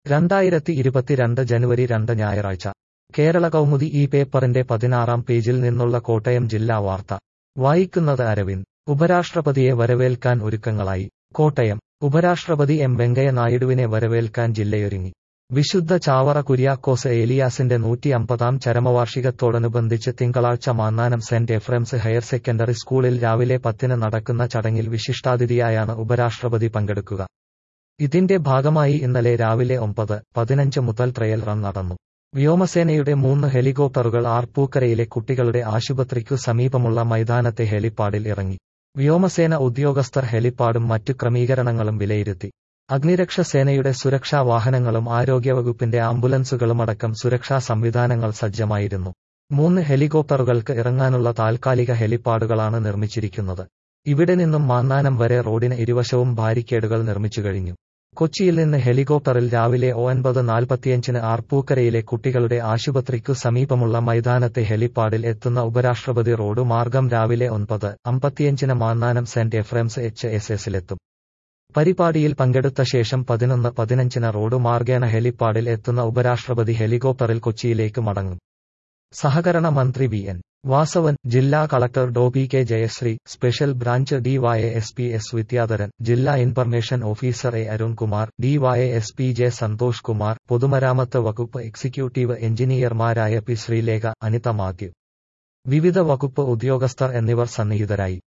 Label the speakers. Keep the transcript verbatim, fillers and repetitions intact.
Speaker 1: രണ്ടായിരത്തി ഇരുപത്തിരണ്ട് ജനുവരി രണ്ട് ഞായറാഴ്ച കേരള കൗമുദി ഈ പേപ്പറിന്റെ പതിനാറാം പേജിൽ നിന്നുള്ള കോട്ടയം ജില്ലാ വാർത്ത വായിക്കുന്നത് അരവിന്ദ്. ഉപരാഷ്ട്രപതിയെ വരവേൽക്കാൻ ഒരുക്കങ്ങളായി. കോട്ടയം. ഉപരാഷ്ട്രപതി എം വെങ്കയ്യ നായിഡുവിനെ വരവേൽക്കാൻ ജില്ലയൊരുങ്ങി. വിശുദ്ധ ചാവറ കുര്യാക്കോസ് ഏലിയാസിന്റെ നൂറ്റി അമ്പതാം ചരമവാർഷികത്തോടനുബന്ധിച്ച് തിങ്കളാഴ്ച Mannanam saint Ephrem's higher secondary സ്കൂളിൽ രാവിലെ പത്തിന് നടക്കുന്ന ചടങ്ങിൽ വിശിഷ്ടാതിഥിയായാണ് ഉപരാഷ്ട്രപതി പങ്കെടുക്കുക. ഇതിന്റെ ഭാഗമായി ഇന്നലെ രാവിലെ ഒമ്പത് പതിനഞ്ച് മുതൽ ട്രയൽ റൺ നടന്നു. വ്യോമസേനയുടെ മൂന്ന് ഹെലികോപ്റ്ററുകൾ ആർപ്പൂക്കരയിലെ കുട്ടികളുടെ ആശുപത്രിക്കു സമീപമുള്ള മൈതാനത്തെ ഹെലിപ്പാഡിൽ ഇറങ്ങി. വ്യോമസേന ഉദ്യോഗസ്ഥർ ഹെലിപ്പാഡും മറ്റു ക്രമീകരണങ്ങളും വിലയിരുത്തി. അഗ്നിരക്ഷ സേനയുടെ സുരക്ഷാ വാഹനങ്ങളും ആരോഗ്യവകുപ്പിന്റെ ആംബുലൻസുകളുമടക്കം സുരക്ഷാ സംവിധാനങ്ങൾ സജ്ജമായിരുന്നു. മൂന്ന് ഹെലികോപ്റ്ററുകൾക്ക് ഇറങ്ങാനുള്ള താൽക്കാലിക ഹെലിപ്പാഡുകളാണ് നിർമ്മിച്ചിരിക്കുന്നത്. ഇവിടെ നിന്നും മാന്നാനം വരെ റോഡിന് ഇരുവശവും ബാരിക്കേഡുകൾ നിർമ്മിച്ചു കഴിഞ്ഞു. കൊച്ചിയിൽ നിന്ന് ഹെലികോപ്റ്ററിൽ രാവിലെ ഒൻപത് നാൽപ്പത്തിയഞ്ചിന് ആർപ്പൂക്കരയിലെ കുട്ടികളുടെ ആശുപത്രിക്കു സമീപമുള്ള മൈതാനത്തെ ഹെലിപ്പാഡിൽ എത്തുന്ന ഉപരാഷ്ട്രപതി റോഡ് മാർഗം രാവിലെ ഒൻപത് അമ്പത്തിയഞ്ചിന് Mannanam saint Ephrem's H S എസിലെത്തും. പരിപാടിയിൽ പങ്കെടുത്ത ശേഷം പതിനൊന്ന് പതിനഞ്ചിന് റോഡ് മാർഗേണ ഹെലിപ്പാഡിൽ എത്തുന്ന ഉപരാഷ്ട്രപതി ഹെലികോപ്റ്ററിൽ കൊച്ചിയിലേക്ക് മടങ്ങും. സഹകരണ മന്ത്രി വി എൻ വാസവൻ, ജില്ലാ കളക്ടർ ഡോ P K Jayasree, special branch D Y S P S Vidyadharan, ജില്ലാ information officer A Arunkumar, D Y S P J Santhosh Kumar, പൊതുമരാമത്ത് വകുപ്പ് എക്സിക്യൂട്ടീവ് എഞ്ചിനീയർമാരായ പി ശ്രീലേഖ, അനിത മാത്യു, വിവിധ വകുപ്പ് ഉദ്യോഗസ്ഥർ എന്നിവർ സന്നിഹിതരായി.